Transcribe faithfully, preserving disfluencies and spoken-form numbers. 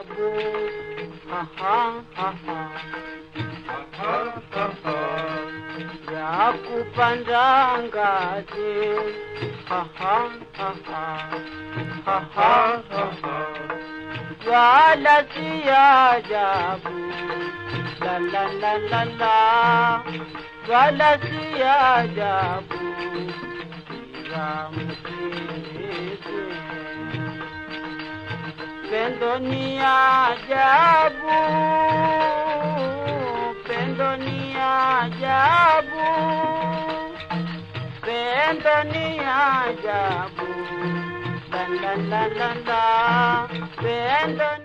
ajabu. Ha ha ha ha. Ha ha ha. Ya kupanda ngazi. Ha ha ha ha. Ha ha ha ha. Wala si ajabu. La la la la la. Wala si ajabu. Pendo ni ajabu, pendo ni ajabu, pendo ni ajabu, la la la la la, pendo